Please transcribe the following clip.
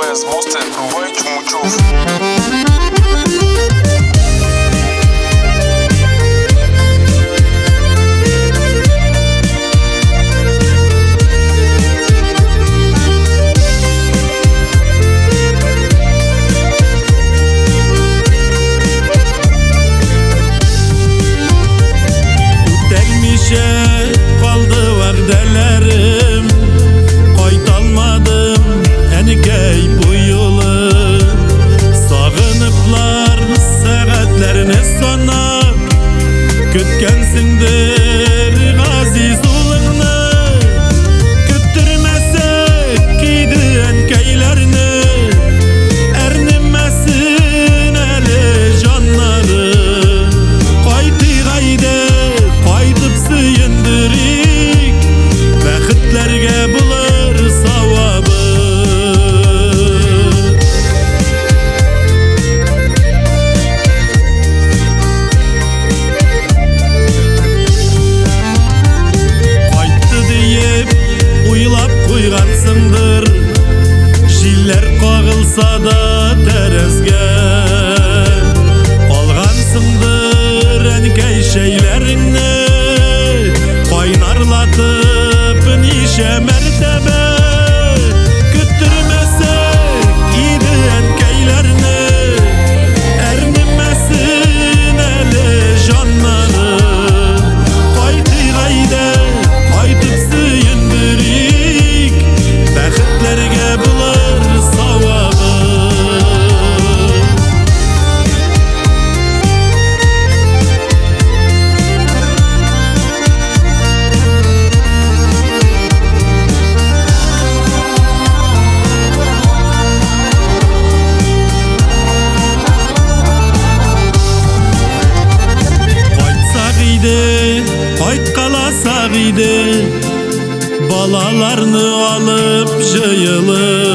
Gonzalez, Mostel, Rubay Чумучев. Kaldı vardelerim, kaytalmadım enikey bu yılı. Sağınıplar saatlerini sanap, kütkensindir gaziz ulığını. Küttürmesek giydi enkeylerini, ernimesin eli canları. Kaydı gayde kaydıp sıyındırık, vakitlerge bulur savabı. Kayttı deyip uylap koygansındır, jiller kağılsa da terezge. Algansındır enkey şeylerini, kaynarlatıp nişe mertebe. Küttürmesek iyiydi enkeylerini, ernimesin eli canları. Kaydı gayde kaytıp sıyındırık, vakitlerge bulur savabı. Kayt kalasak iydi, balalarını alıp jıyılıp.